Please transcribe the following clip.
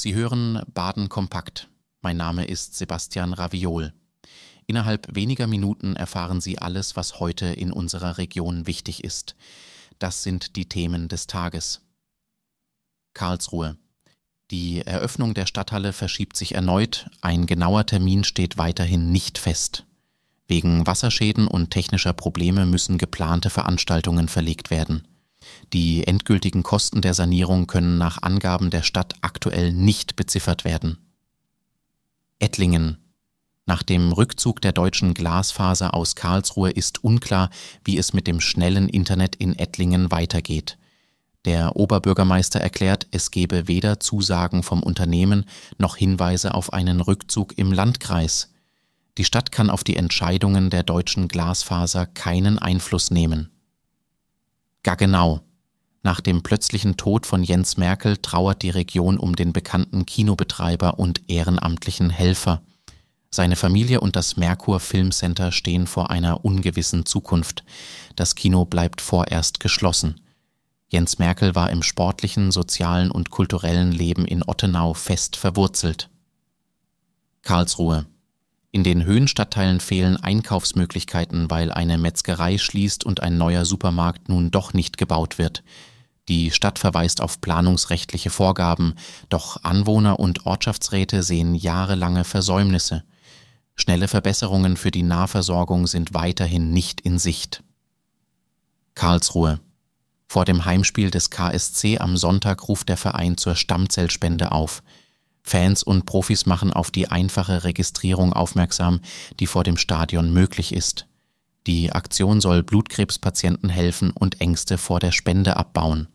Sie hören Baden kompakt. Mein Name ist Sebastian Raviol. Innerhalb weniger Minuten erfahren Sie alles, was heute in unserer Region wichtig ist. Das sind die Themen des Tages. Karlsruhe. Die Eröffnung der Stadthalle verschiebt sich erneut, ein genauer Termin steht weiterhin nicht fest. Wegen Wasserschäden und technischer Probleme müssen geplante Veranstaltungen verlegt werden. Die endgültigen Kosten der Sanierung können nach Angaben der Stadt aktuell nicht beziffert werden. Ettlingen. Nach dem Rückzug der deutschen Glasfaser aus Karlsruhe ist unklar, wie es mit dem schnellen Internet in Ettlingen weitergeht. Der Oberbürgermeister erklärt, es gebe weder Zusagen vom Unternehmen noch Hinweise auf einen Rückzug im Landkreis. Die Stadt kann auf die Entscheidungen der deutschen Glasfaser keinen Einfluss nehmen. Gaggenau. Nach dem plötzlichen Tod von Jens Merkel trauert die Region um den bekannten Kinobetreiber und ehrenamtlichen Helfer. Seine Familie und das Merkur Filmcenter stehen vor einer ungewissen Zukunft. Das Kino bleibt vorerst geschlossen. Jens Merkel war im sportlichen, sozialen und kulturellen Leben in Ottenau fest verwurzelt. Karlsruhe. In den Höhenstadtteilen fehlen Einkaufsmöglichkeiten, weil eine Metzgerei schließt und ein neuer Supermarkt nun doch nicht gebaut wird. Die Stadt verweist auf planungsrechtliche Vorgaben, doch Anwohner und Ortschaftsräte sehen jahrelange Versäumnisse. Schnelle Verbesserungen für die Nahversorgung sind weiterhin nicht in Sicht. Karlsruhe. Vor dem Heimspiel des KSC am Sonntag ruft der Verein zur Stammzellspende auf. Fans und Profis machen auf die einfache Registrierung aufmerksam, die vor dem Stadion möglich ist. Die Aktion soll Blutkrebspatienten helfen und Ängste vor der Spende abbauen.